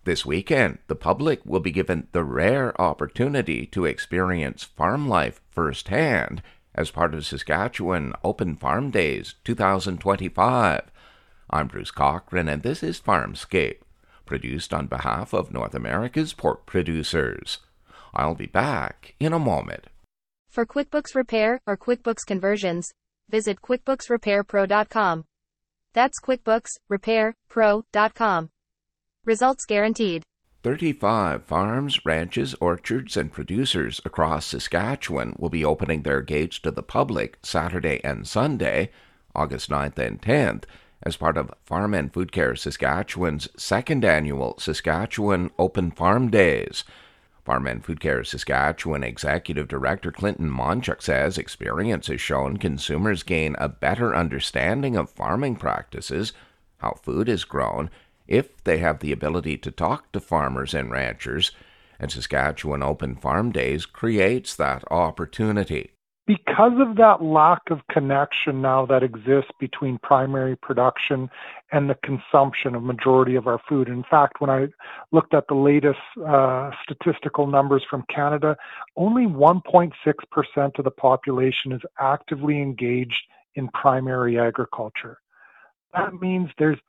This weekend, the public will be given the rare opportunity to experience farm life firsthand as part of Saskatchewan Open Farm Days 2025. I'm Bruce Cochran, and this is Farmscape, produced on behalf of North America's pork producers. I'll be back in a moment. For QuickBooks Repair or QuickBooks conversions, visit QuickBooksRepairPro.com. That's QuickBooksRepairPro.com. Results guaranteed. 35 farms, ranches, orchards, and producers across Saskatchewan will be opening their gates to the public Saturday and Sunday, August 9th and 10th, as part of Farm and Food Care Saskatchewan's second annual Saskatchewan Open Farm Days. Farm and Food Care Saskatchewan Executive Director Clinton Monchuk says experience has shown consumers gain a better understanding of farming practices, how food is grown, if they have the ability to talk to farmers and ranchers, and Saskatchewan Open Farm Days creates that opportunity. Because of that lack of connection now that exists between primary production and the consumption of majority of our food. In fact, when I looked at the latest statistical numbers from Canada, only 1.6% of the population is actively engaged in primary agriculture. That means there's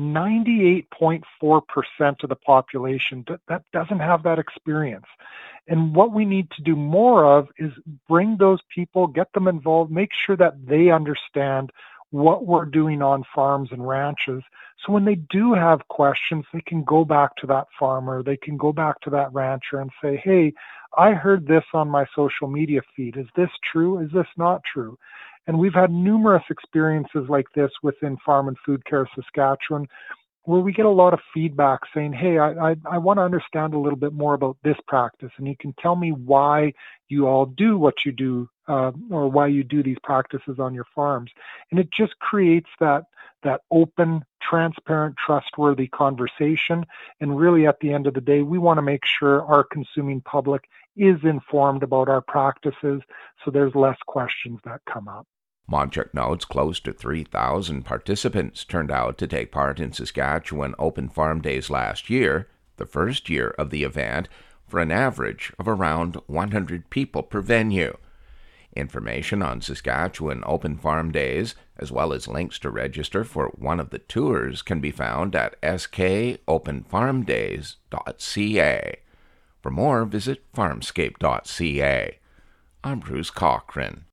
98.4% of the population that doesn't have that experience. And what we need to do more of is bring those people, get them involved, make sure that they understand what we're doing on farms and ranches. So when they do have questions, they can go back to that farmer, they can go back to that rancher and say, hey, I heard this on my social media feed. Is this true? Is this not true? And we've had numerous experiences like this within Farm and Food Care Saskatchewan, where we get a lot of feedback saying, hey, I want to understand a little bit more about this practice, and you can tell me why you all do what you do, or why you do these practices on your farms. And it just creates that open, transparent, trustworthy conversation. And really, at the end of the day, we want to make sure our consuming public is informed about our practices, so there's less questions that come up. Monchuk notes close to 3,000 participants turned out to take part in Saskatchewan Open Farm Days last year, the first year of the event, for an average of around 100 people per venue. Information on Saskatchewan Open Farm Days, as well as links to register for one of the tours, can be found at skopenfarmdays.ca. For more, visit farmscape.ca. I'm Bruce Cochran.